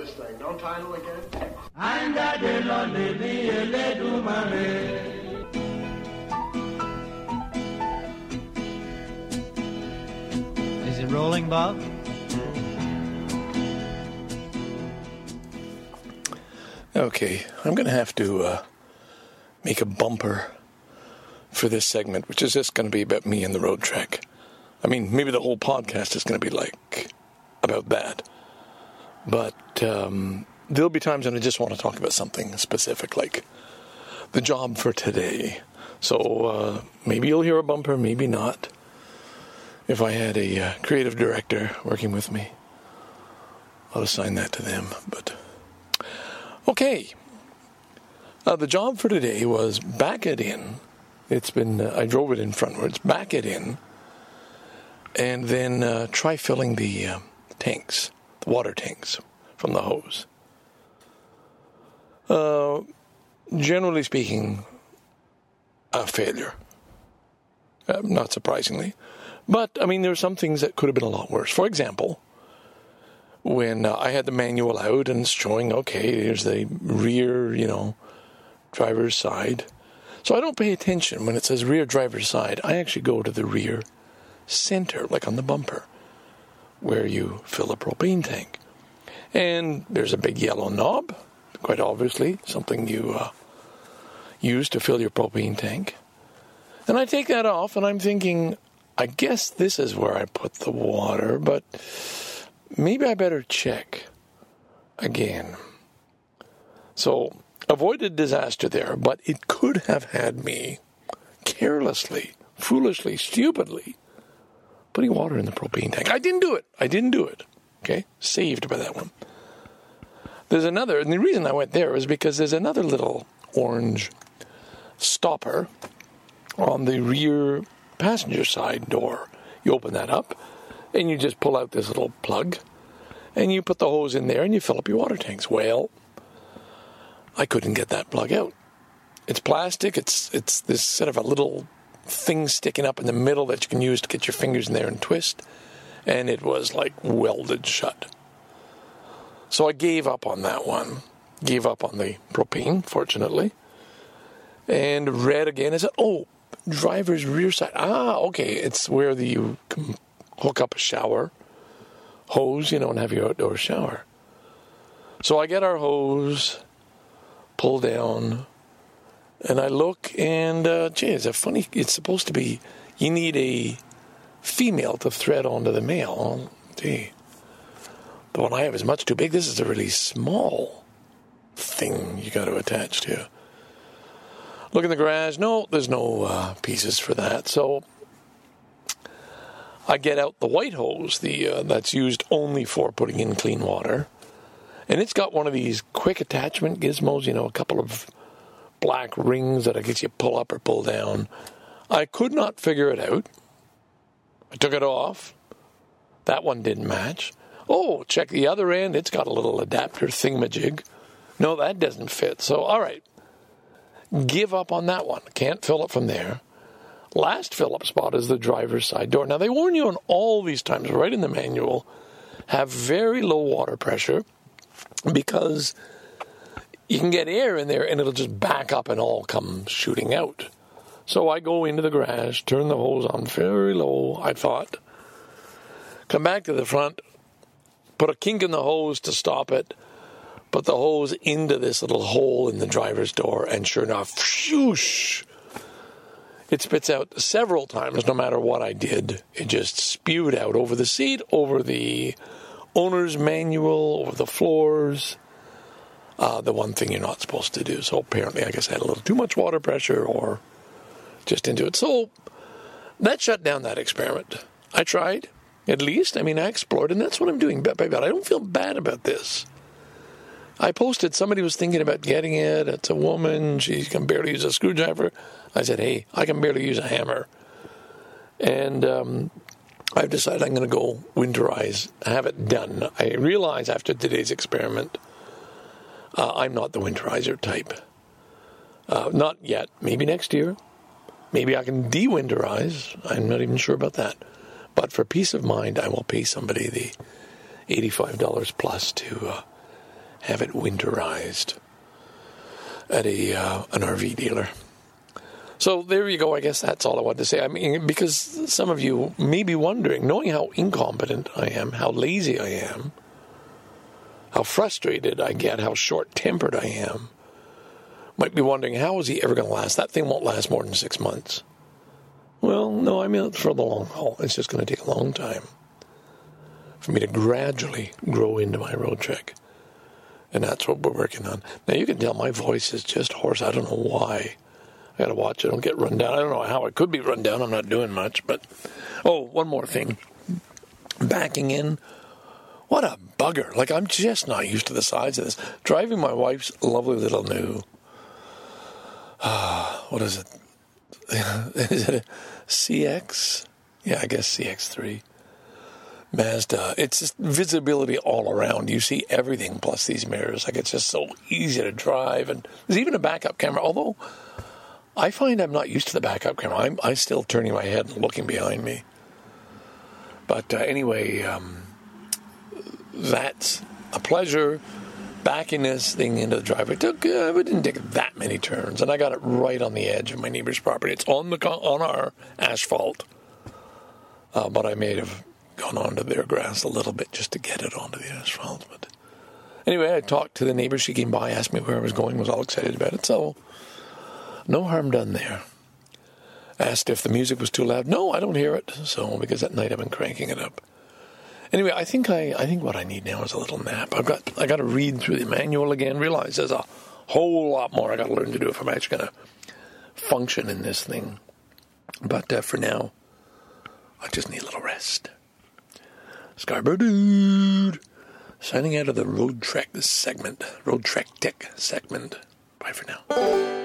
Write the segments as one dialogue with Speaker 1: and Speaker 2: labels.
Speaker 1: this thing. Don't title again?
Speaker 2: Is it rolling, Bob?
Speaker 3: Okay, I'm going to have to make a bumper for this segment, which is just going to be about me and the road trek. I mean, maybe the whole podcast is going to be like about that. But there'll be times when I just want to talk about something specific, like the job for today. So maybe you'll hear a bumper, maybe not. If I had a creative director working with me, I'll assign that to them. But okay, the job for today was back it in. It's been I drove it in frontwards, back it in, and then try filling the tanks, the water tanks from the hose. Generally speaking, a failure. Not surprisingly. But, I mean, there are some things that could have been a lot worse. For example, when I had the manual out and it's showing, okay, here's the rear, driver's side. So I don't pay attention when it says rear driver's side. I actually go to the rear center, like on the bumper, where you fill a propane tank. And there's a big yellow knob, quite obviously, something you use to fill your propane tank. And I take that off, and I'm thinking, I guess this is where I put the water, but maybe I better check again. So, avoided disaster there, but it could have had me carelessly, foolishly, stupidly putting water in the propane tank. I didn't do it. Okay? Saved by that one. There's another, and the reason I went there is because there's another little orange stopper on the rear passenger side door. You open that up, and you just pull out this little plug, and you put the hose in there, and you fill up your water tanks. Well, I couldn't get that plug out. It's plastic. It's this sort of a little thing sticking up in the middle that you can use to get your fingers in there and twist, and it was like welded shut. So I gave up on that one. Gave up on the propane, fortunately, and read again. I said, oh, driver's rear side. Okay, it's where you can hook up a shower hose, and have your outdoor shower. So I get our hose, pull down, and I look, and it's supposed to be, you need a female to thread onto the male. Oh, gee. The one I have is much too big. This is a really small thing you got to attach to. Look in the garage. No, there's no pieces for that. So I get out the white hose, that's used only for putting in clean water. And it's got one of these quick attachment gizmos, a couple of black rings that I guess you pull up or pull down. I could not figure it out. I took it off. That one didn't match. Oh, check the other end. It's got a little adapter thingamajig. No, that doesn't fit. So, all right. Give up on that one. Can't fill it from there. Last fill-up spot is the driver's side door. Now, they warn you on all these times, right in the manual, have very low water pressure because you can get air in there and it'll just back up and all come shooting out. So I go into the garage, turn the hose on very low, I thought, come back to the front, put a kink in the hose to stop it, put the hose into this little hole in the driver's door, and sure enough, whoosh, it spits out several times. No matter what I did, it just spewed out over the seat, over the owner's manual, over the floors. The one thing you're not supposed to do. So apparently, I guess I had a little too much water pressure or just into it. So that shut down that experiment. I tried, at least. I explored, and that's what I'm doing. But I don't feel bad about this. I posted, somebody was thinking about getting it. It's a woman. She can barely use a screwdriver. I said, hey, I can barely use a hammer. And I've decided I'm going to go winterize, have it done. I realize after today's experiment, I'm not the winterizer type. Not yet. Maybe next year. Maybe I can de-winterize. I'm not even sure about that. But for peace of mind, I will pay somebody the $85 plus to have it winterized at an RV dealer. So there you go. I guess that's all I wanted to say. I mean, because some of you may be wondering, knowing how incompetent I am, how lazy I am, how frustrated I get, how short-tempered I am, might be wondering, how is he ever going to last? That thing won't last more than 6 months. Well, no, I mean, it's for the long haul. It's just going to take a long time for me to gradually grow into my road trek. And that's what we're working on. Now, you can tell my voice is just hoarse. I don't know why. I got to watch it. I don't get run down. I don't know how it could be run down. I'm not doing much. But, one more thing. Backing in. What a bugger. Like, I'm just not used to the size of this. Driving my wife's lovely little new, what is it? Is it a CX? Yeah, I guess CX-3. Mazda. It's just visibility all around. You see everything plus these mirrors. Like, it's just so easy to drive. And there's even a backup camera, although I find I'm not used to the backup camera. I'm still turning my head and looking behind me. But anyway, that's a pleasure backing this thing into the driveway. It didn't take that many turns, and I got it right on the edge of my neighbor's property. It's on our asphalt, but I may have gone onto their grass a little bit just to get it onto the asphalt. But anyway, I talked to the neighbor. She came by, asked me where I was going, was all excited about it. So no harm done there. Asked if the music was too loud. No, I don't hear it. So because at night I've been cranking it up. Anyway, I think what I need now is a little nap. I got to read through the manual again. Realize there's a whole lot more I got to learn to do if I'm actually going to function in this thing. But for now, I just need a little rest. Scarborough Dude, signing out of the Road Trek Tech segment. Bye for now.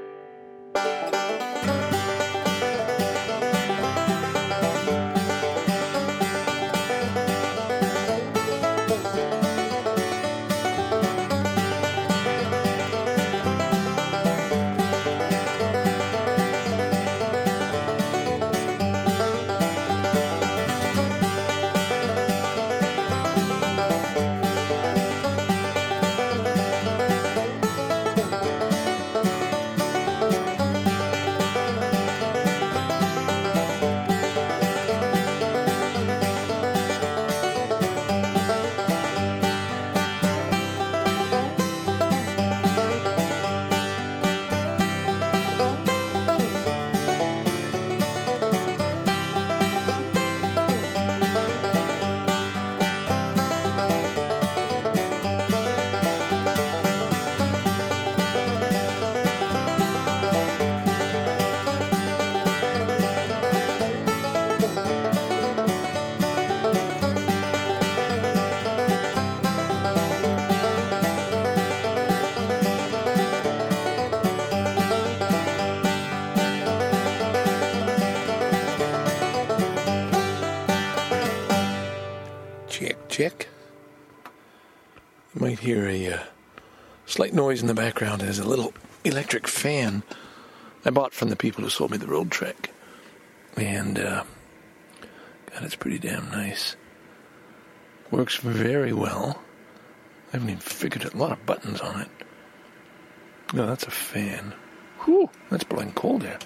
Speaker 3: Check. You might hear a slight noise in the background. There's a little electric fan I bought from the people who sold me the Road Trek. And, God, it's pretty damn nice. Works very well. I haven't even figured it. A lot of buttons on it. No, that's a fan. Whew, that's blowing cold here.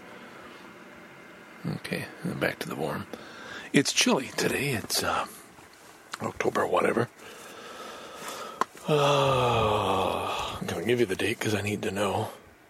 Speaker 3: Okay, back to the warm. It's chilly today. It's, October, whatever. I'm going to give you the date because I need to know.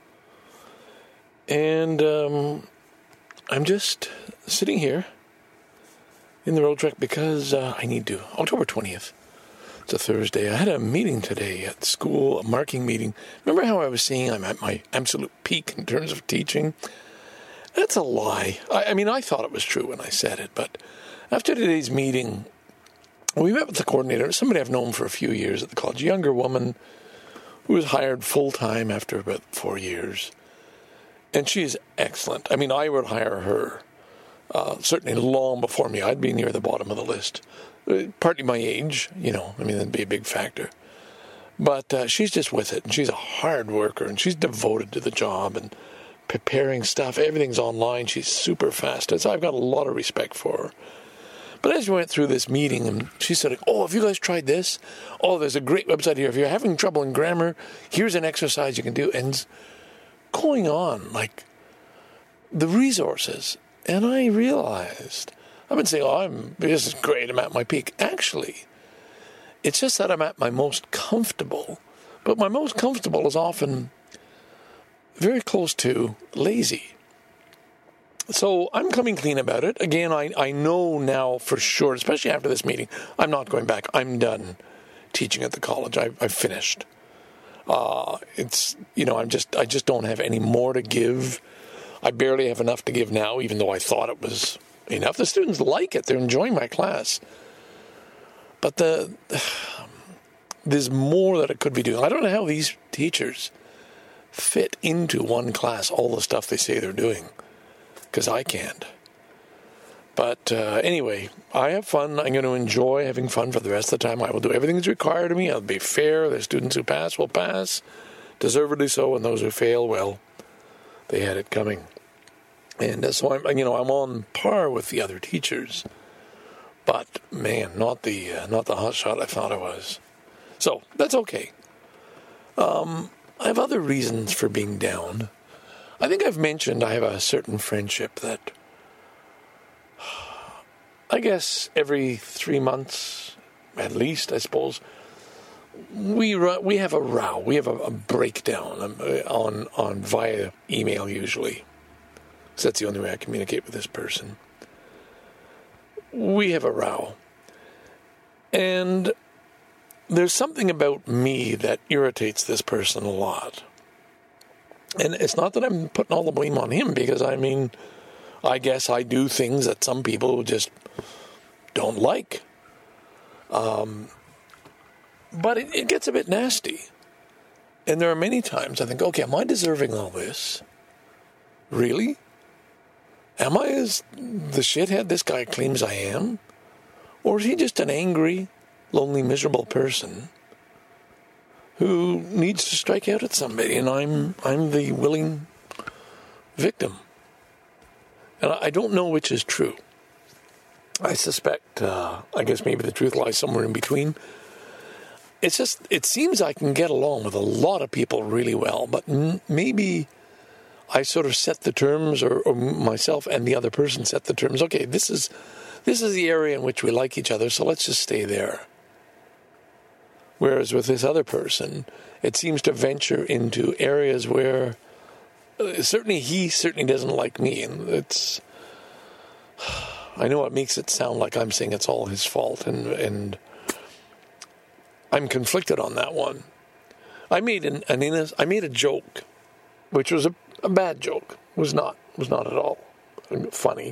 Speaker 3: And I'm just sitting here in the Road Trek because I need to. October 20th. It's a Thursday. I had a meeting today at school, a marking meeting. Remember how I was saying I'm at my absolute peak in terms of teaching? That's a lie. I mean, I thought it was true when I said it, but after today's meeting, we met with the coordinator, somebody I've known for a few years at the college, a younger woman who was hired full-time after about 4 years. And she is excellent. I mean, I would hire her certainly long before me. I'd be near the bottom of the list. Partly my age, that'd be a big factor. But she's just with it, and she's a hard worker, and she's devoted to the job and preparing stuff. Everything's online. She's super fast. So I've got a lot of respect for her. But as we went through this meeting, and she said, oh, have you guys tried this? Oh, there's a great website here. If you're having trouble in grammar, here's an exercise you can do. And going on, like, the resources. And I realized, I've been saying, this is great, I'm at my peak. Actually, it's just that I'm at my most comfortable. But my most comfortable is often very close to lazy. So I'm coming clean about it. Again, I know now for sure, especially after this meeting, I'm not going back. I'm done teaching at the college. I've finished. It's, I just don't have any more to give. I barely have enough to give now, even though I thought it was enough. The students like it. They're enjoying my class. But there's more that I could be doing. I don't know how these teachers fit into one class all the stuff they say they're doing, because I can't. But anyway, I have fun. I'm going to enjoy having fun for the rest of the time. I will do everything that's required of me. I'll be fair. The students who pass will pass, deservedly so, and those who fail, well, they had it coming. And so I'm on par with the other teachers. But man, not the hotshot I thought I was. So that's okay. I have other reasons for being down. I think I've mentioned I have a certain friendship that, I guess, every 3 months, at least, I suppose, we have a row. We have a breakdown on via email usually. So that's the only way I communicate with this person. We have a row. And there's something about me that irritates this person a lot. And it's not that I'm putting all the blame on him, because, I guess I do things that some people just don't like. But it gets a bit nasty. And there are many times I think, okay, am I deserving all this? Really? Am I as the shithead this guy claims I am? Or is he just an angry, lonely, miserable person who needs to strike out at somebody, and I'm the willing victim? And I don't know which is true. I suspect, I guess maybe the truth lies somewhere in between. It's just, it seems I can get along with a lot of people really well, but maybe I sort of set the terms, or myself and the other person set the terms. Okay, this is the area in which we like each other, so let's just stay there. Whereas with this other person, it seems to venture into areas where he certainly doesn't like me. And I know it makes it sound like I'm saying it's all his fault, and I'm conflicted on that one. I made a joke, which was a bad joke. Was not at all funny.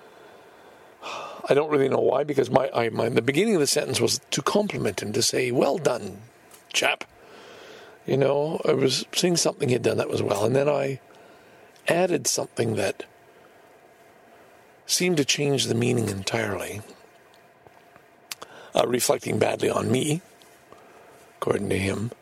Speaker 3: I don't really know why, because the beginning of the sentence was to compliment him, to say, well done, chap. I was saying something he'd done that was well, and then I added something that seemed to change the meaning entirely, reflecting badly on me, according to him.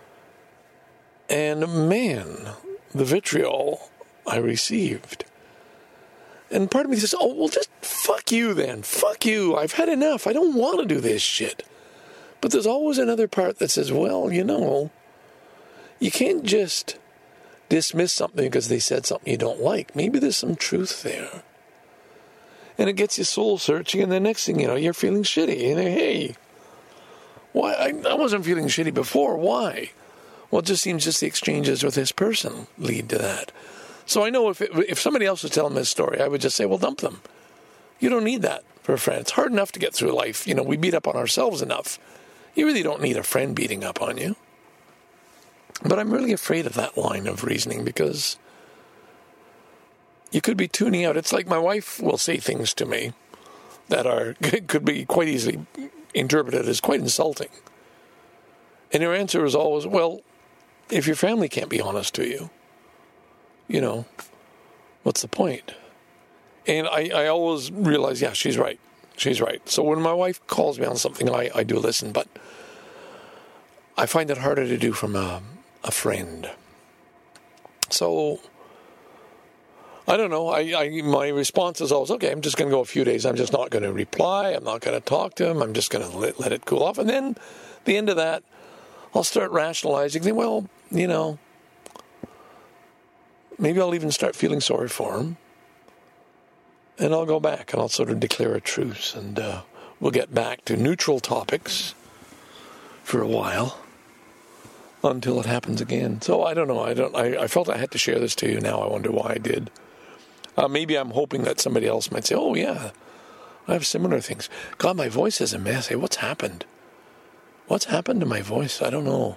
Speaker 3: And man, the vitriol I received. And part of me says, oh, well, just fuck you then. Fuck you. I've had enough. I don't want to do this shit. But there's always another part that says, well, you can't just dismiss something because they said something you don't like. Maybe there's some truth there. And it gets you soul searching, and the next thing you know, you're feeling shitty. And hey, why? I wasn't feeling shitty before. Why? Well, it just seems the exchanges with this person lead to that. So I know if somebody else was telling this story, I would just say, well, dump them. You don't need that for a friend. It's hard enough to get through life. We beat up on ourselves enough. You really don't need a friend beating up on you. But I'm really afraid of that line of reasoning, because you could be tuning out. It's like my wife will say things to me that could be quite easily interpreted as quite insulting. And her answer is always, well, if your family can't be honest to you, what's the point? And I always realize, yeah, she's right. She's right. So when my wife calls me on something, I do listen, but I find it harder to do from a friend. So I don't know. My response is always, okay, I'm just going to go a few days. I'm just not going to reply. I'm not going to talk to him. I'm just going to let it cool off. And then at the end of that, I'll start rationalizing. Think, well, maybe I'll even start feeling sorry for him. And I'll go back and I'll sort of declare a truce. And we'll get back to neutral topics for a while until it happens again. So I don't know. I felt I had to share this to you. Now I wonder why I did. Maybe I'm hoping that somebody else might say, oh, yeah, I have similar things. God, my voice is a mess. Hey, what's happened? What's happened to my voice? I don't know.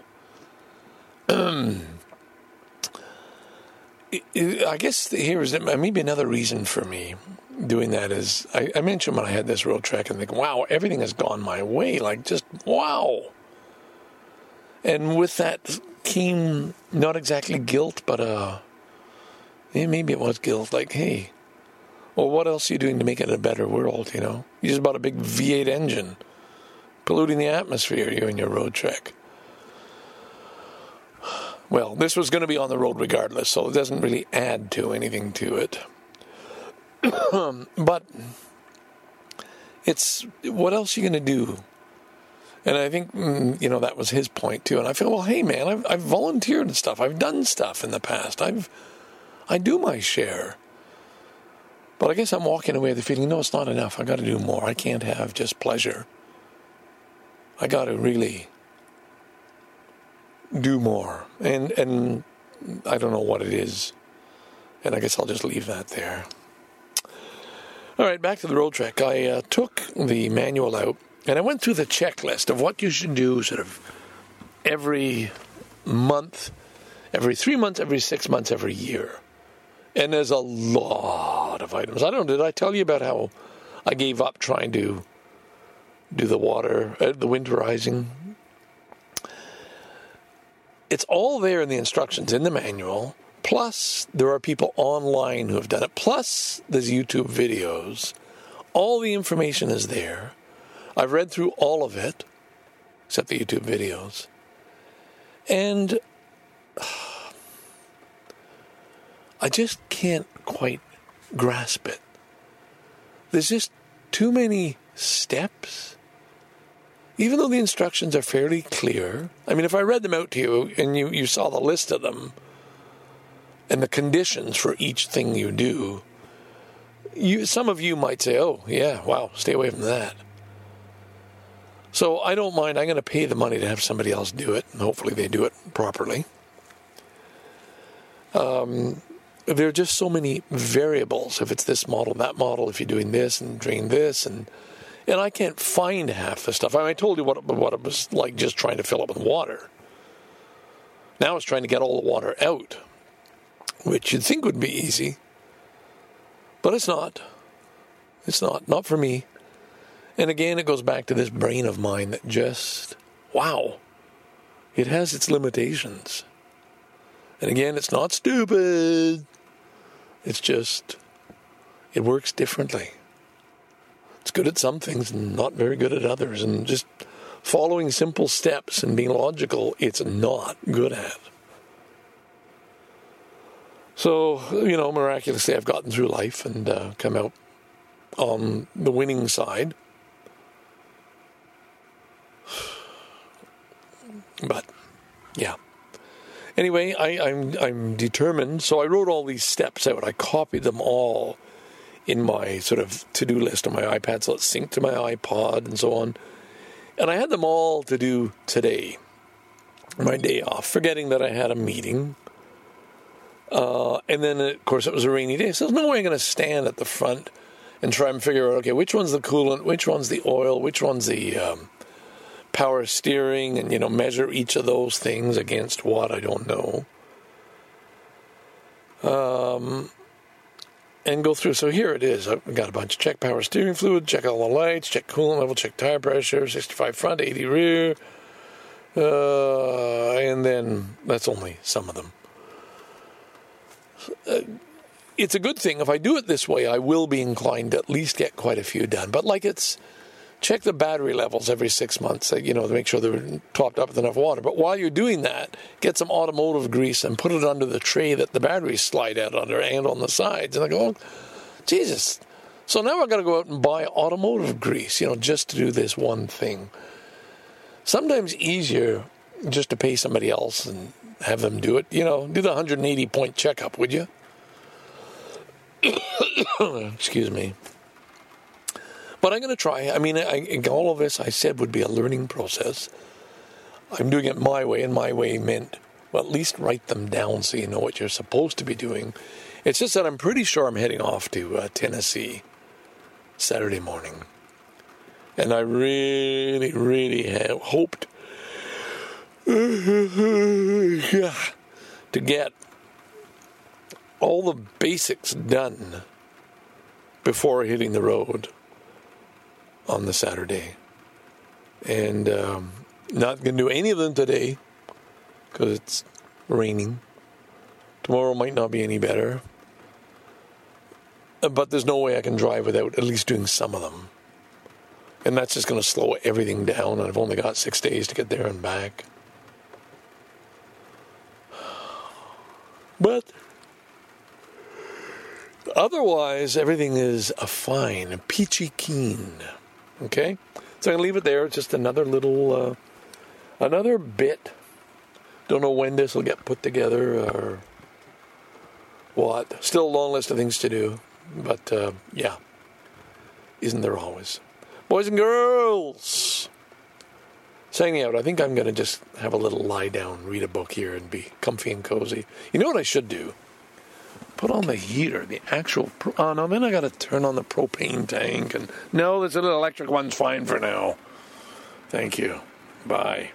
Speaker 3: I guess here is maybe another reason for me doing that is I mentioned when I had this road trek and think, wow, everything has gone my way. Like, just wow. And with that came not exactly guilt, but maybe it was guilt. Like, hey, well, what else are you doing to make it a better world, You just bought a big V8 engine, polluting the atmosphere, you and your road trek. Well, this was going to be on the road regardless, so it doesn't really add to anything to it. But it's, what else are you going to do? And I think, that was his point too. And I feel, well, hey man, I've volunteered and stuff. I've done stuff in the past. I do my share. But I guess I'm walking away with the feeling, no, it's not enough. I got to do more. I can't have just pleasure. I got to really do more. And I don't know what it is. And I guess I'll just leave that there. All right, back to the road trek. I took the manual out, and I went through the checklist of what you should do sort of every month, every 3 months, every 6 months, every year. And there's a lot of items. I don't know, did I tell you about how I gave up trying to do the winterizing? It's all there in the instructions, in the manual. Plus, there are people online who have done it. Plus, there's YouTube videos. All the information is there. I've read through all of it, except the YouTube videos. And I just can't quite grasp it. There's just too many steps. Even though the instructions are fairly clear. I mean, if I read them out to you and you saw the list of them and the conditions for each thing you do, some of you might say, oh, yeah, wow, stay away from that. So I don't mind. I'm going to pay the money to have somebody else do it, and hopefully they do it properly. There are just so many variables. If it's this model, that model, if you're doing this and drain this, and I can't find half the stuff. I told you what it was like just trying to fill it with water. Now it's trying to get all the water out, which you'd think would be easy. But it's not. It's not for me. And again, it goes back to this brain of mine that just, wow, it has its limitations. And again, it's not stupid. It's just, it works differently. It's good at some things and not very good at others. And just following simple steps and being logical, it's not good at. So, miraculously, I've gotten through life and come out on the winning side. But, yeah. Anyway, I'm determined. So I wrote all these steps out. I copied them all in my sort of to-do list on my iPad, so it's synced to my iPod and so on. And I had them all to do today, my day off, forgetting that I had a meeting. And then, of course, it was a rainy day, so there's no way I'm going to stand at the front and try and figure out, okay, which one's the coolant, which one's the oil, which one's the power steering, and, measure each of those things against what, I don't know. And go through. So here it is. I've got a bunch. Check power steering fluid, check all the lights, check coolant level, check tire pressure, 65 front, 80 rear. And then that's only some of them. It's a good thing. If I do it this way, I will be inclined to at least get quite a few done. But it's check the battery levels every 6 months, to make sure they're topped up with enough water. But while you're doing that, get some automotive grease and put it under the tray that the batteries slide out under and on the sides. And I go, oh, Jesus. So now I've got to go out and buy automotive grease, just to do this one thing. Sometimes easier just to pay somebody else and have them do it. Do the 180-point checkup, would you? Excuse me. But I'm going to try. I mean, all of this I said would be a learning process. I'm doing it my way, and my way meant, well, at least write them down so you know what you're supposed to be doing. It's just that I'm pretty sure I'm heading off to Tennessee Saturday morning. And I really, really have hoped to get all the basics done before hitting the road on the Saturday. And not going to do any of them today because it's raining. Tomorrow might not be any better. But there's no way I can drive without at least doing some of them. And that's just going to slow everything down. And I've only got 6 days to get there and back. But otherwise, everything is fine, peachy keen. Okay? So I'm going to leave it there. It's just another little, another bit. Don't know when this will get put together or what. Still a long list of things to do. But, yeah. Isn't there always? Boys and girls! Signing out. I think I'm going to just have a little lie down, read a book here, and be comfy and cozy. You know what I should do? Put on the heater, the actual... no, then I got to turn on the propane tank. And no, this little electric one's fine for now. Thank you. Bye.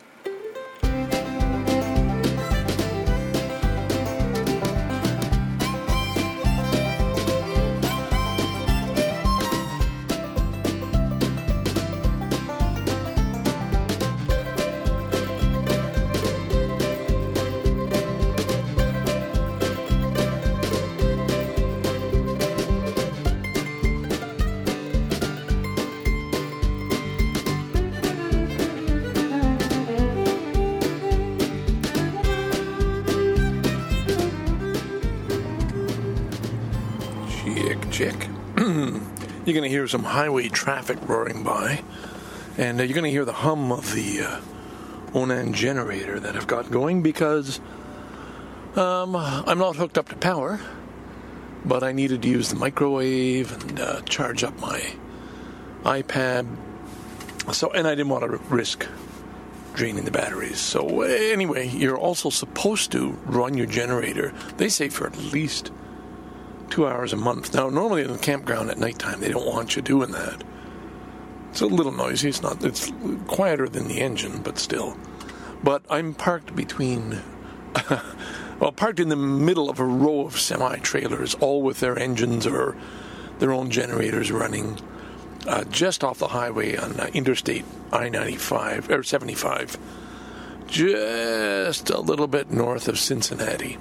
Speaker 3: You're going to hear some highway traffic roaring by, and you're going to hear the hum of the Onan generator that I've got going because I'm not hooked up to power, but I needed to use the microwave and charge up my iPad. And I didn't want to risk draining the batteries. So anyway, you're also supposed to run your generator, they say, for at least 2 hours a month. Now, normally in the campground at nighttime, they don't want you doing that. It's a little noisy. It's quieter than the engine, but still. But I'm parked between, parked in the middle of a row of semi-trailers, all with their engines or their own generators running, just off the highway on Interstate I-95, or 75, just a little bit north of Cincinnati.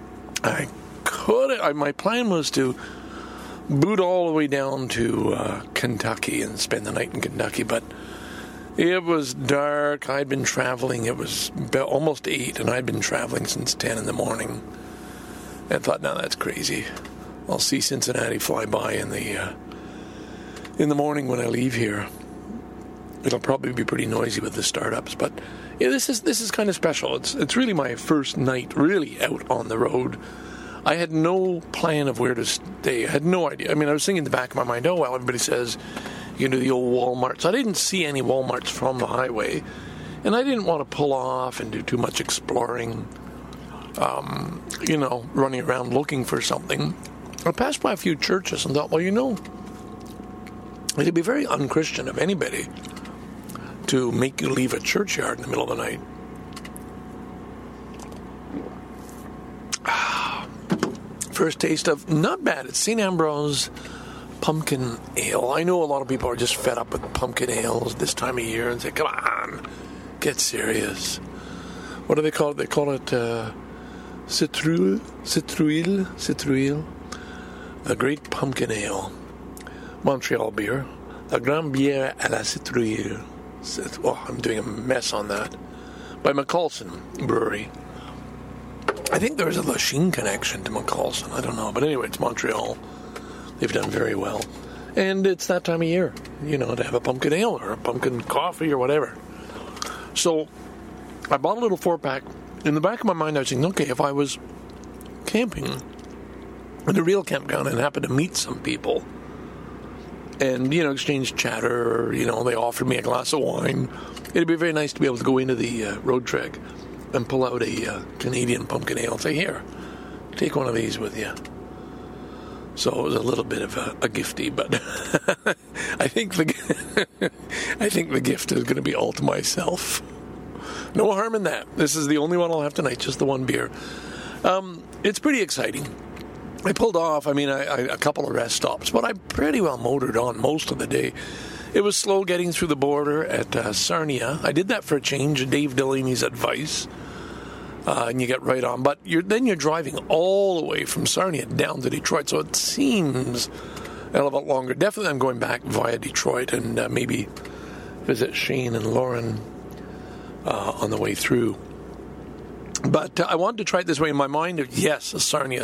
Speaker 3: My plan was to boot all the way down to Kentucky and spend the night in Kentucky, but it was dark. I'd been traveling. It was almost 8, and I'd been traveling since 10 in the morning. And I thought, no, that's crazy. I'll see Cincinnati fly by in the morning when I leave here. It'll probably be pretty noisy with the startups, but yeah, this is kind of special. It's really my first night really out on the road. I had no plan of where to stay. I had no idea. I mean, I was thinking in the back of my mind, oh, well, everybody says you can do the old Walmarts. I didn't see any Walmarts from the highway, and I didn't want to pull off and do too much exploring, running around looking for something. I passed by a few churches and thought, well, it'd be very unchristian of anybody to make you leave a churchyard in the middle of the night. First taste of, not bad, it's St. Ambrose Pumpkin Ale. I know a lot of people are just fed up with pumpkin ales this time of year and say, come on, get serious. What do they call it? They call it Citruille, the Great Pumpkin Ale. Montreal beer. A Grand Bière à la Citrouille. Oh, I'm doing a mess on that. By McColson Brewery. I think there's a Lachine connection to McColson. I don't know. But anyway, it's Montreal. They've done very well. And it's that time of year, to have a pumpkin ale or a pumpkin coffee or whatever. So I bought a little 4-pack. In the back of my mind, I was thinking, okay, if I was camping at a real campground and happened to meet some people and, exchange chatter, or, they offered me a glass of wine, it'd be very nice to be able to go into the road trek and pull out a Canadian pumpkin ale and say, here, take one of these with you. So it was a little bit of a gifty, but I think the gift is going to be all to myself. No harm in that. This is the only one I'll have tonight, just the one beer. It's pretty exciting. I pulled off, a couple of rest stops, but I pretty well motored on most of the day. It was slow getting through the border at Sarnia. I did that for a change, Dave Delaney's advice. And you get right on. But then you're driving all the way from Sarnia down to Detroit, so it seems a little bit longer. Definitely I'm going back via Detroit and maybe visit Shane and Lauren on the way through. But I wanted to try it this way in my mind. Yes, Sarnia.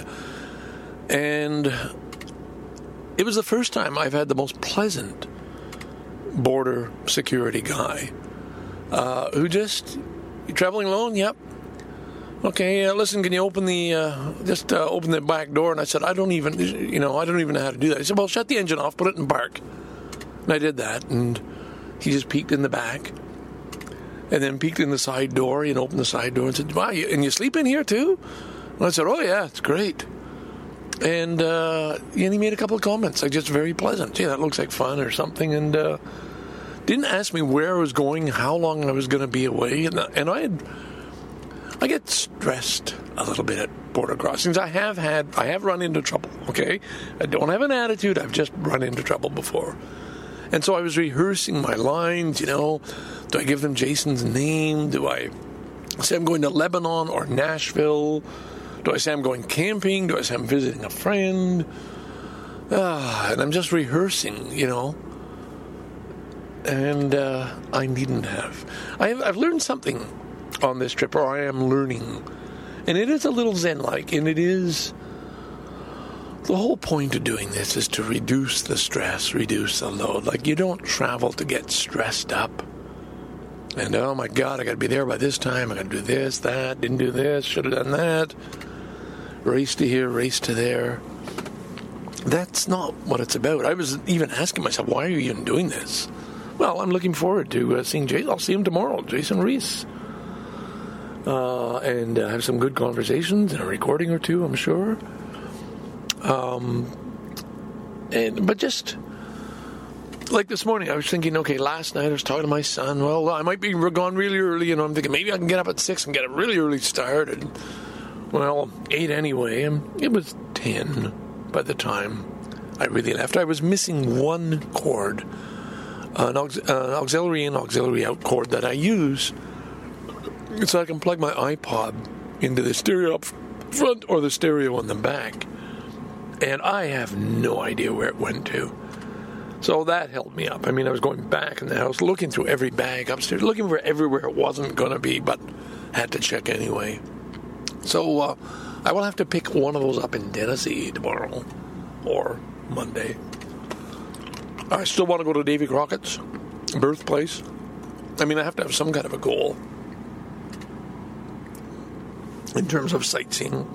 Speaker 3: And it was the first time I've had the most pleasant border security guy who just, you traveling alone? Yep. Okay, listen, can you open the, open the back door? And I said, I don't even know how to do that. He said, well, shut the engine off, put it in park. And I did that, and he just peeked in the back, and then peeked in the side door, opened the side door and said, wow, and you sleep in here too? And I said, oh yeah, it's great. And he made a couple of comments, just very pleasant. Gee, that looks like fun or something, and didn't ask me where I was going, how long I was going to be away, and I get stressed a little bit at border crossings. I have run into trouble, okay? I don't have an attitude. I've just run into trouble before. And so I was rehearsing my lines, Do I give them Jason's name? Do I say I'm going to Lebanon or Nashville? Do I say I'm going camping? Do I say I'm visiting a friend? And I'm just rehearsing, And I needn't have. I've learned something on this trip, or I am learning, and it is a little Zen-like, and it is the whole point of doing this is to reduce the stress, reduce the load. Like, you don't travel to get stressed up and oh my god, I gotta be there by this time, I gotta do this, that, didn't do this, should have done that, race to here, race to there. That's not what it's about. I was even asking myself, why are you even doing this? Well, I'm looking forward to seeing Jason. I'll see him tomorrow, Jason Reese. And have some good conversations and a recording or two, I'm sure. But just like this morning, I was thinking, okay, last night I was talking to my son. Well, I might be gone really early, I'm thinking maybe I can get up at 6 and get a really early start. And, 8 anyway, and it was 10 by the time I really left. I was missing one cord, an auxiliary in, auxiliary out cord that I use so I can plug my iPod into the stereo up front or the stereo on the back. And I have no idea where it went to. So that held me up. I was going back in the house, looking through every bag upstairs, looking for everywhere it wasn't going to be, but had to check anyway. So I will have to pick one of those up in Tennessee tomorrow or Monday. I still want to go to Davy Crockett's birthplace. I have to have some kind of a goal in terms of sightseeing.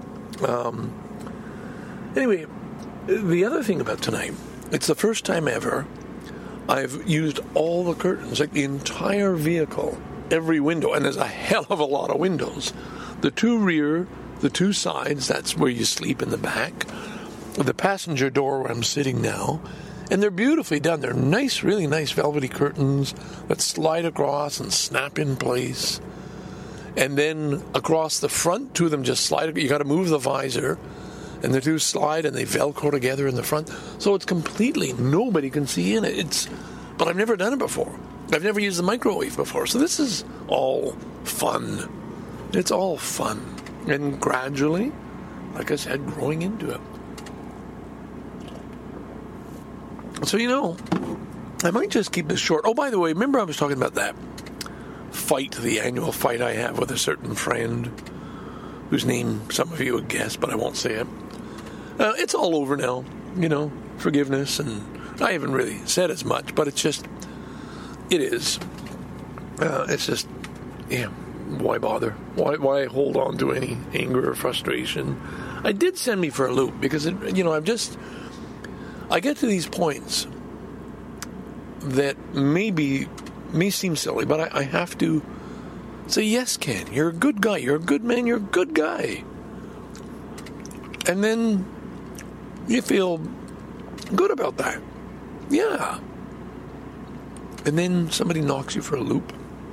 Speaker 3: Anyway, the other thing about tonight, it's the first time ever I've used all the curtains, like the entire vehicle, every window, and there's a hell of a lot of windows. The two rear, the two sides, that's where you sleep in the back, the passenger door where I'm sitting now, and they're beautifully done. They're nice, really nice velvety curtains that slide across and snap in place. And then across the front, two of them just slide. You got to move the visor, and the two slide and they Velcro together in the front. So it's completely, nobody can see in it. But I've never done it before. I've never used the microwave before. So this is all fun. It's all fun. And gradually, like I said, growing into it. So, I might just keep this short. Oh, by the way, remember I was talking about that fight, the annual fight I have with a certain friend whose name some of you would guess, but I won't say it. It's all over now, forgiveness, and I haven't really said as much, but it is. It's just, why bother? Why hold on to any anger or frustration? I did send me for a loop because, I get to these points that may seem silly, but I have to say, yes, Ken, you're a good guy, you're a good man, you're a good guy. And then you feel good about that. Yeah. And then somebody knocks you for a loop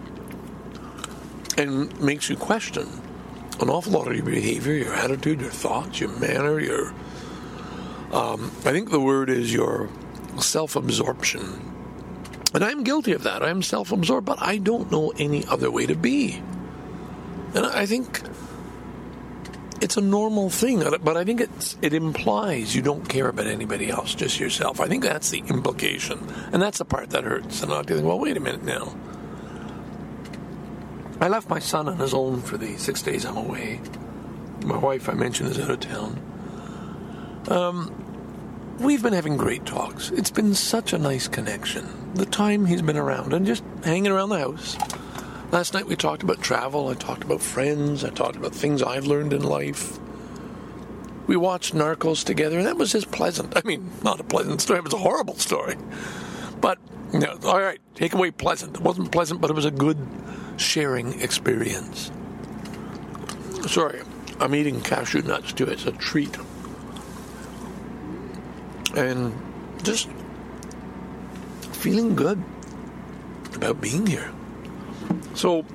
Speaker 3: and makes you question an awful lot of your behavior, your attitude, your thoughts, your manner, I think the word is your self-absorption. And I'm guilty of that. I'm self-absorbed, but I don't know any other way to be. And I think it's a normal thing, but I think it implies you don't care about anybody else, just yourself. I think that's the implication. And that's the part that hurts. And I think, well, wait a minute now. I left my son on his own for the 6 days I'm away. My wife, I mentioned, is out of town. We've been having great talks. It's been such a nice connection. The time he's been around and just hanging around the house. Last night we talked about travel. I talked about friends. I talked about things I've learned in life. We watched Narcos together, and that was just pleasant. I mean, not a pleasant story. It was a horrible story. But, all right, take away pleasant. It wasn't pleasant, but it was a good sharing experience. Sorry, I'm eating cashew nuts, too. It's a treat. And just feeling good about being here. So,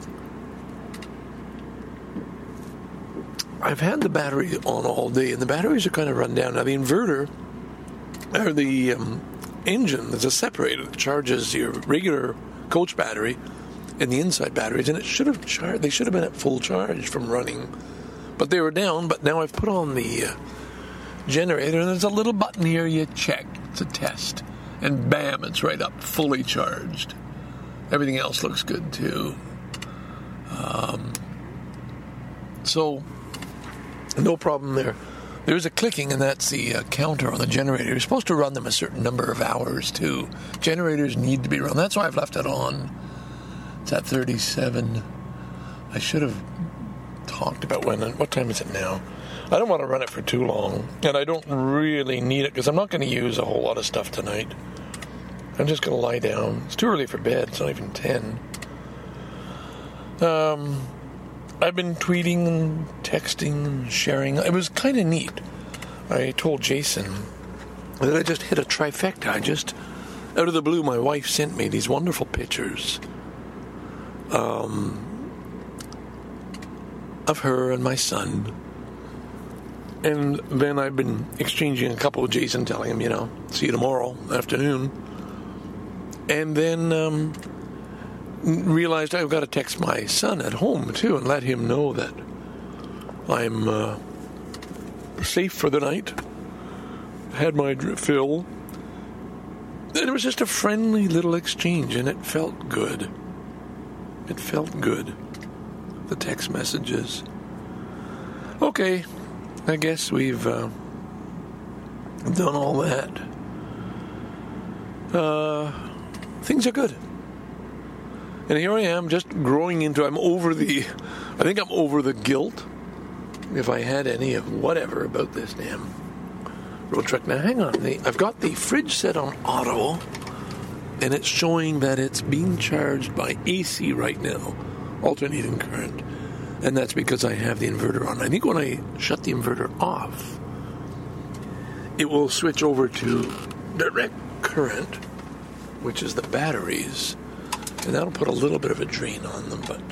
Speaker 3: I've had the battery on all day, and the batteries are kind of run down. Now, the inverter, or the engine, there's a separator that charges your regular coach battery and the inside batteries, and it should have charged. They should have been at full charge from running, but they were down. But now I've put on the generator, and there's a little button here you check. It's a test, and bam, it's right up, fully charged. Everything else looks good too. So no problem there. There's a clicking, and that's the counter on the generator. You're supposed to run them a certain number of hours too. Generators need to be run. That's why I've left it on. It's at 37. I should have talked about what time is it now? I don't want to run it for too long, and I don't really need it because I'm not going to use a whole lot of stuff tonight. I'm just going to lie down. It's too early for bed. It's not even 10. I've been tweeting and texting and sharing. It was kind of neat. I told Jason that I just hit a trifecta. Out of the blue, my wife sent me these wonderful pictures of her and my son. And then I've been exchanging a couple with Jason, telling him, see you tomorrow afternoon. And then realized I've got to text my son at home, too, and let him know that I'm safe for the night. Had my fill. And it was just a friendly little exchange, and it felt good. It felt good. The text messages. Okay, I guess we've done all that. Things are good. And here I am, just growing into, I think I'm over the guilt, if I had any of whatever about this damn road truck. Now, hang on. I've got the fridge set on auto, and it's showing that it's being charged by AC right now, alternating current. And that's because I have the inverter on. I think when I shut the inverter off, it will switch over to direct current, which is the batteries, and that'll put a little bit of a drain on them, but,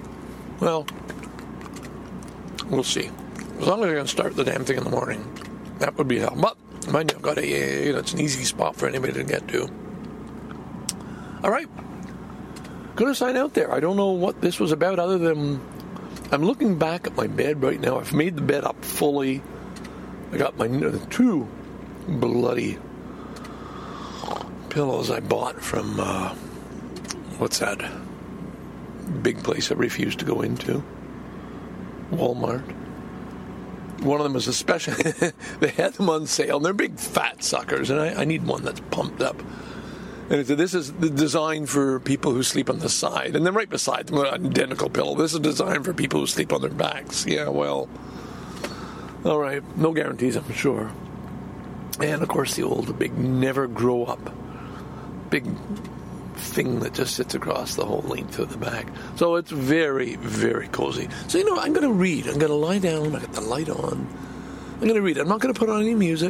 Speaker 3: we'll see. As long as I can start the damn thing in the morning, that would be hell. But, mind you, I've got it's an easy spot for anybody to get to. All right. Gonna sign out there. I don't know what this was about other than I'm looking back at my bed right now. I've made the bed up fully. I got my two bloody pillows I bought from, what's that big place I refuse to go into? Walmart. One of them was a special. They had them on sale, and they're big fat suckers, and I need one that's pumped up. And it said, this is designed for people who sleep on the side. And then right beside them, an identical pillow. This is designed for people who sleep on their backs. Yeah, well, all right. No guarantees, I'm sure. And, of course, the old big never grow up big thing that just sits across the whole length of the back. So it's very, very cozy. So, I'm going to read. I'm going to lie down. I got the light on. I'm going to read. I'm not going to put on any music.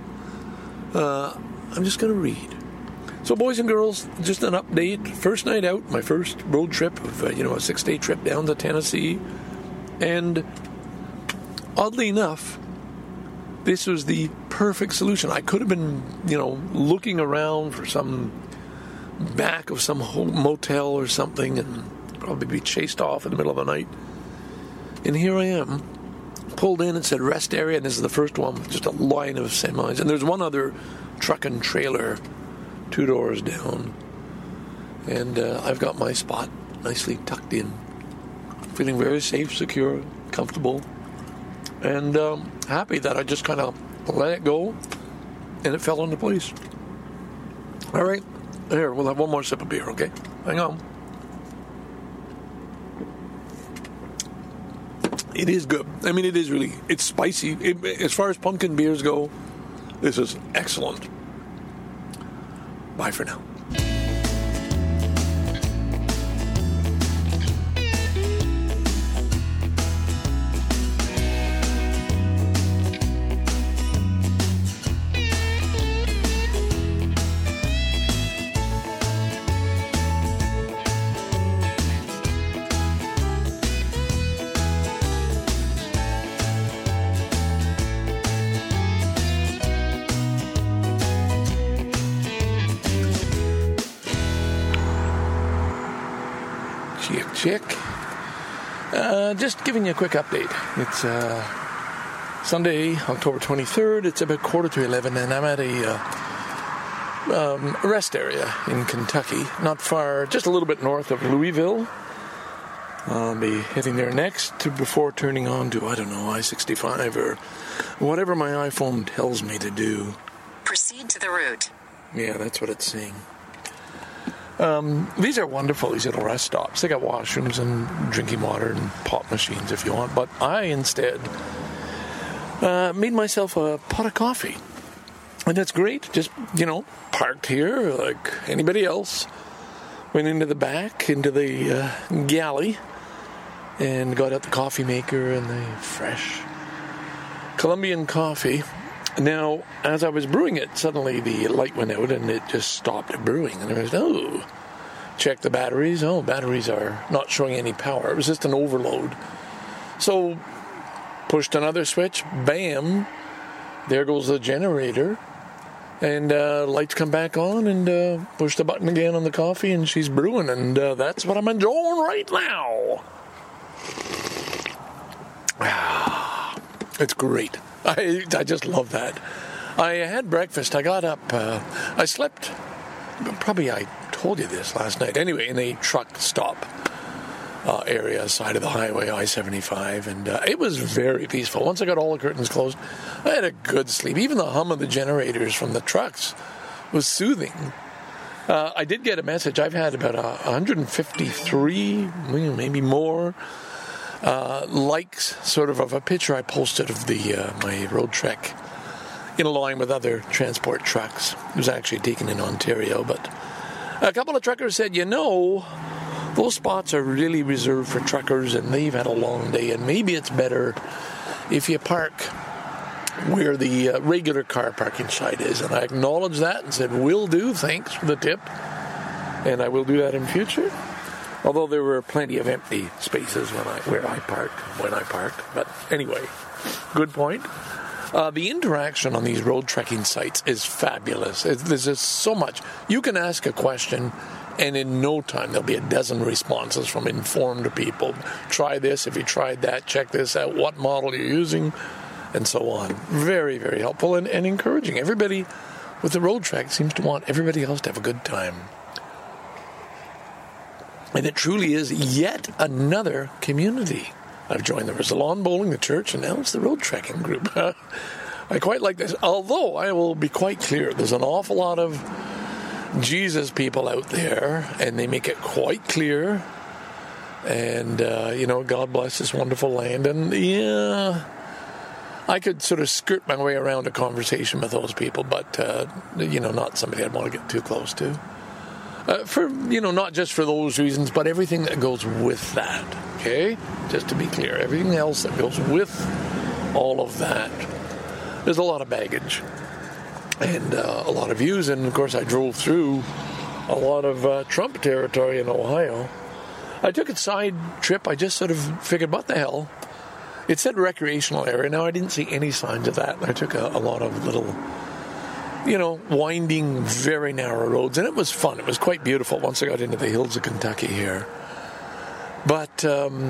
Speaker 3: I'm just going to read. So, boys and girls, just an update. First night out, my first road trip of, a 6-day trip down to Tennessee. And oddly enough, this was the perfect solution. I could have been, looking around for some back of some motel or something and probably be chased off in the middle of the night. And here I am, pulled in and said rest area, and this is the first one with just a line of semis. And there's one other truck and trailer 2 doors down. And I've got my spot nicely tucked in. Feeling very safe, secure, comfortable. And happy that I just kind of let it go and it fell into place. All right. Here, we'll have one more sip of beer, okay? Hang on. It is good. I mean, it's spicy. As far as pumpkin beers go, this is excellent. Bye for now. Chick. Just giving you a quick update. It's Sunday, October 23rd. It's about 10:45, and I'm at a rest area in Kentucky, not far, just a little bit north of Louisville. I'll be heading there next before turning on to, I-65 or whatever my iPhone tells me to do.
Speaker 4: Proceed to the route.
Speaker 3: Yeah, that's what it's saying. These are wonderful, these little rest stops. They got washrooms and drinking water and pop machines if you want. But I instead made myself a pot of coffee. And that's great. Just, parked here like anybody else. Went into the back, into the galley, and got out the coffee maker and the fresh Colombian coffee. Now, as I was brewing it, suddenly the light went out and it just stopped brewing. And I was, check the batteries. Oh, batteries are not showing any power. It was just an overload. So, pushed another switch. Bam! There goes the generator. And lights come back on and push the button again on the coffee and she's brewing. And that's what I'm enjoying right now. It's great. I just love that. I had breakfast. I got up. I slept. Probably I told you this last night. Anyway, in a truck stop area, side of the highway, I-75. And it was very peaceful. Once I got all the curtains closed, I had a good sleep. Even the hum of the generators from the trucks was soothing. I did get a message. I've had about 153, maybe more, likes sort of a picture I posted of the my road trek in line with other transport trucks. It was actually taken in Ontario, but a couple of truckers said, those spots are really reserved for truckers and they've had a long day and maybe it's better if you park where the regular car parking side is. And I acknowledged that and said, will do, thanks for the tip. And I will do that in future. Although there were plenty of empty spaces when I parked. But anyway, good point. The interaction on these road trekking sites is fabulous. There's just so much. You can ask a question, and in no time there'll be a dozen responses from informed people. Try this, if you tried that, check this out, what model you're using, and so on. Very, very helpful and encouraging. Everybody with the road track seems to want everybody else to have a good time. And it truly is yet another community. I've joined the lawn bowling, the church, and now it's the road trekking group. I quite like this. Although I will be quite clear, there's an awful lot of Jesus people out there, and they make it quite clear. And, God bless this wonderful land. And, I could sort of skirt my way around a conversation with those people, but, not somebody I'd want to get too close to. Not just for those reasons, but everything that goes with that, okay? Just to be clear, everything else that goes with all of that. There's a lot of baggage and a lot of views, and of course I drove through a lot of Trump territory in Ohio. I took a side trip. I just sort of figured, what the hell? It said recreational area. Now, I didn't see any signs of that. I took a lot of little, winding, very narrow roads, and it was fun. It was quite beautiful once I got into the hills of Kentucky here. But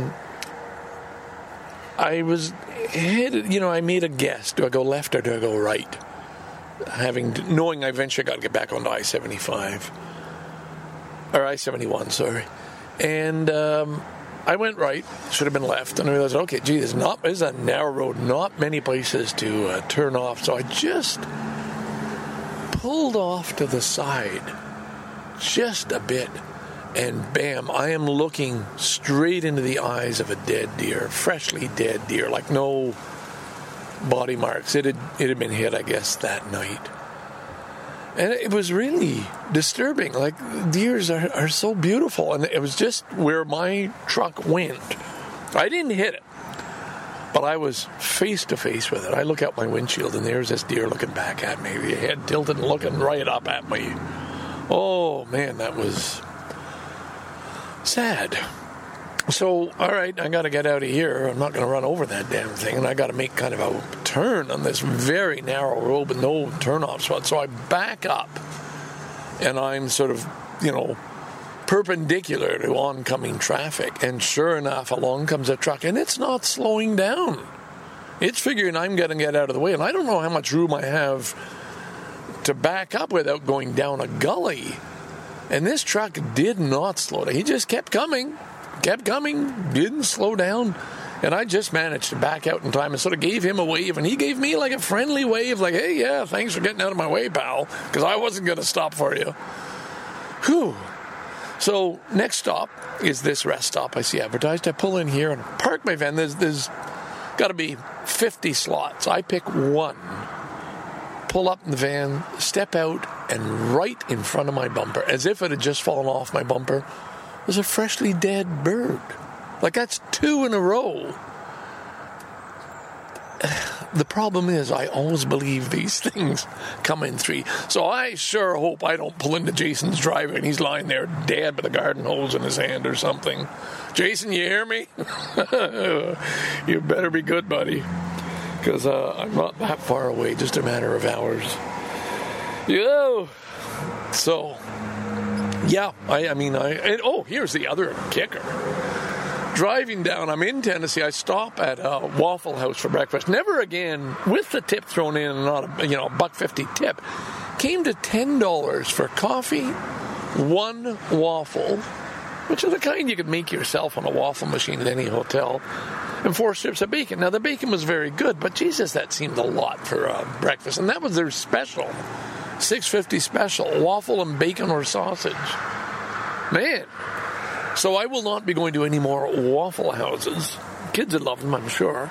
Speaker 3: I was headed, I made a guess. Do I go left or do I go right? Knowing I eventually got to get back onto I-75. Or I-71, sorry. And I went right, should have been left, and I realized, okay, gee, this is a narrow road, not many places to turn off. So I just pulled off to the side just a bit, and bam, I am looking straight into the eyes of a dead deer, freshly dead deer, like no body marks. It had been hit, I guess, that night. And it was really disturbing. Like, deers are so beautiful. And it was just where my truck went. I didn't hit it, but I was face to face with it. I look out my windshield, and there's this deer looking back at me, the head tilted and looking right up at me. Oh, man, that was sad. So, all right, I got to get out of here. I'm not going to run over that damn thing, and I got to make kind of a turn on this very narrow road with no turn-off spot. So I back up, and I'm sort of, perpendicular to oncoming traffic. And sure enough, along comes a truck, and it's not slowing down. It's figuring I'm going to get out of the way, and I don't know how much room I have to back up without going down a gully. And this truck did not slow down. He just kept coming, didn't slow down. And I just managed to back out in time and sort of gave him a wave, and he gave me like a friendly wave, like, hey, yeah, thanks for getting out of my way, pal, because I wasn't going to stop for you. Whew. So next stop is this rest stop I see advertised. I pull in here and park my van. There's got to be 50 slots. I pick one, pull up in the van, step out, and right in front of my bumper, as if it had just fallen off my bumper, was a freshly dead bird. Like, that's 2 in a row. The problem is, I always believe these things come in 3. So I sure hope I don't pull into Jason's driveway and he's lying there dead with a garden hose in his hand or something. Jason, you hear me? You better be good, buddy. Because I'm not that far away, just a matter of hours. So, yeah, here's the other kicker. Driving down, I'm in Tennessee. I stop at a Waffle House for breakfast. Never again, with the tip thrown in and not a $1.50 tip. Came to $10 for coffee, 1 waffle, which is the kind you could make yourself on a waffle machine at any hotel, and 4 strips of bacon. Now, the bacon was very good, but Jesus, that seemed a lot for breakfast. And that was their special, $6.50 special, waffle and bacon or sausage. Man. So I will not be going to any more Waffle Houses. Kids would love them, I'm sure.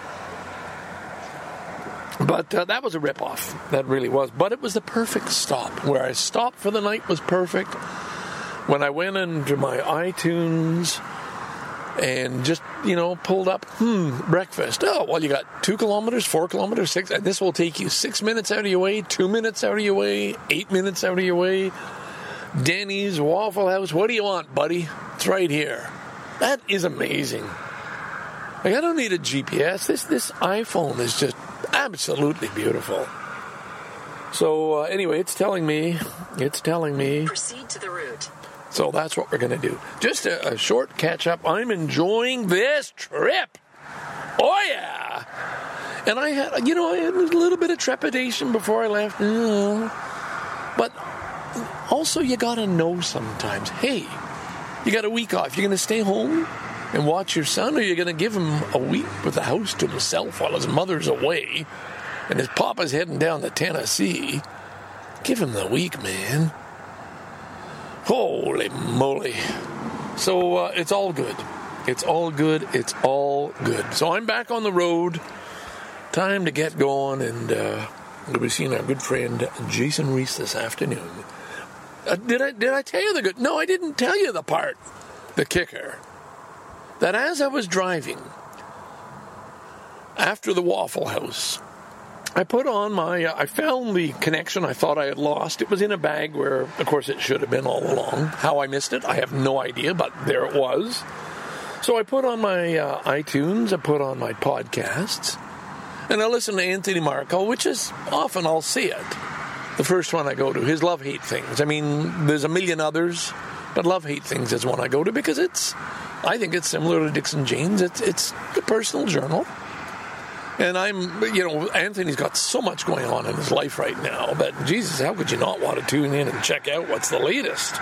Speaker 3: But that was a ripoff. That really was. But it was the perfect stop. Where I stopped for the night was perfect. When I went into my iTunes and just, pulled up, breakfast. Oh, well, you got 2 kilometers, 4 kilometers, 6. And this will take you 6 minutes out of your way, 2 minutes out of your way, 8 minutes out of your way. Denny's, Waffle House, what do you want, buddy? It's right here. That is amazing. Like, I don't need a GPS. This iPhone is just absolutely beautiful. So, anyway, it's telling me.
Speaker 4: Proceed to the route.
Speaker 3: So that's what we're going to do. Just a short catch-up. I'm enjoying this trip. Oh, yeah. And I had a little bit of trepidation before I left. But also you got to know sometimes, hey, you got a week off. You're going to stay home and watch your son, or you're going to give him a week with the house to himself while his mother's away and his papa's heading down to Tennessee. Give him the week, man. Holy moly. So it's all good. It's all good. It's all good. So I'm back on the road. Time to get going, and we'll be seeing our good friend Jason Reese this afternoon. Did I tell you the good? No, I didn't tell you the part, the kicker, that as I was driving after the Waffle House, I put on I found the connection I thought I had lost. It was in a bag where, of course, it should have been all along. How I missed it, I have no idea, but there it was. So I put on my iTunes, I put on my podcasts, and I listen to Anthony Marco, which is often I'll see it. The first one I go to, his Love Hate Things. I mean, there's a million others, but Love Hate Things is one I go to because I think it's similar to Dixon Jane's. It's a personal journal. And Anthony's got so much going on in his life right now, but Jesus, how could you not want to tune in and check out what's the latest?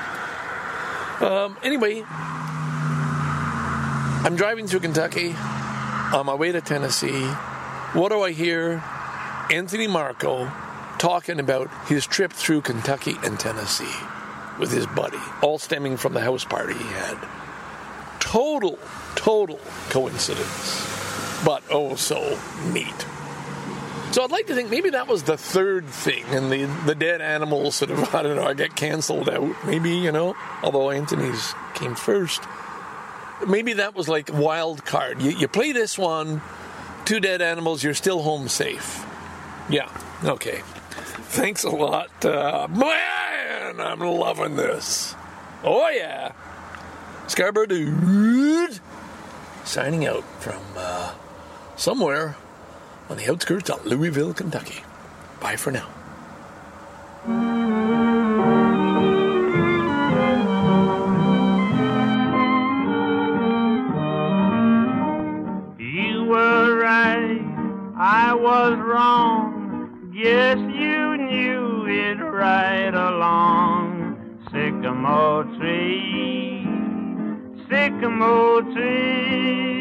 Speaker 3: Anyway, I'm driving through Kentucky on my way to Tennessee. What do I hear? Anthony Marco talking about his trip through Kentucky and Tennessee with his buddy, all stemming from the house party he had. Total coincidence, but oh so neat. So I'd like to think maybe that was the third thing, and the dead animals sort of, I don't know, I get canceled out, maybe, although Anthony's came first. Maybe that was like wild card. You play this one, 2 dead animals, you're still home safe. Yeah, okay. Thanks a lot. Man, I'm loving this. Oh, yeah. Scarborough Dude. Signing out from somewhere on the outskirts of Louisville, Kentucky. Bye for now.
Speaker 5: You were right, I was wrong. Yes, you knew it right along. Sycamore tree, sycamore tree.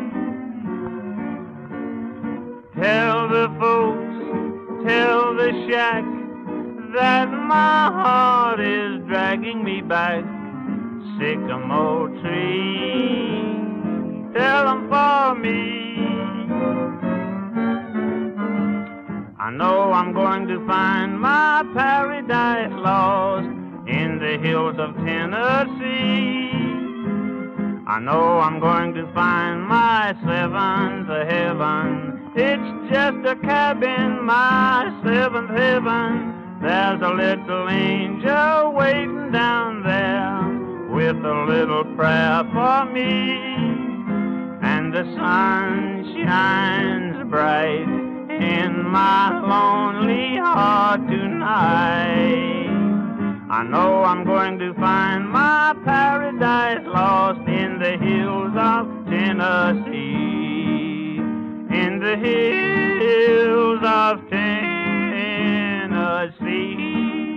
Speaker 5: Tell the folks, tell the shack that my heart is dragging me back. Sycamore tree, tell them for me. I know I'm going to find my paradise lost in the hills of Tennessee. I know I'm going to find my seventh heaven. It's just a cabin, my seventh heaven. There's a little angel waiting down there with a little prayer for me. And the sun shines bright in my lonely heart tonight. I know I'm going to find my paradise lost in the hills of Tennessee. In the hills of Tennessee.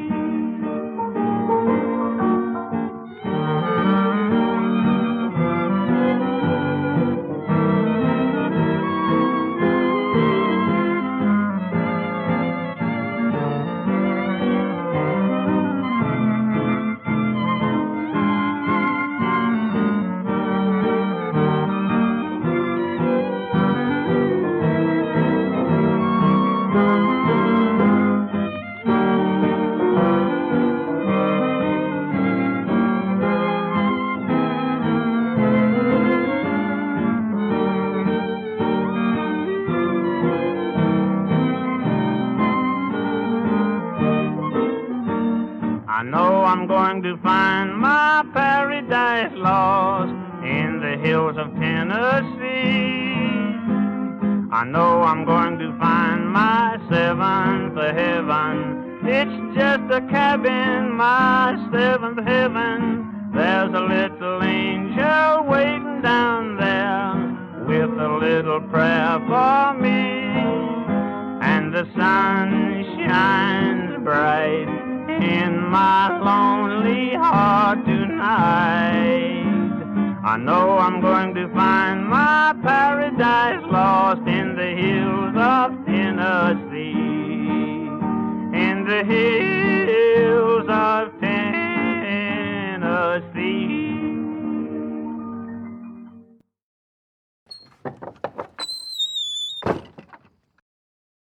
Speaker 5: I know I'm going to find my paradise lost in the hills of Tennessee. I know I'm going to find my seventh heaven. It's just a cabin, my seventh heaven. There's a little angel waiting down there with a little prayer for me. And the sun shines bright in my lonely heart tonight. I know I'm going to find my paradise lost in the hills of Tennessee. In the hills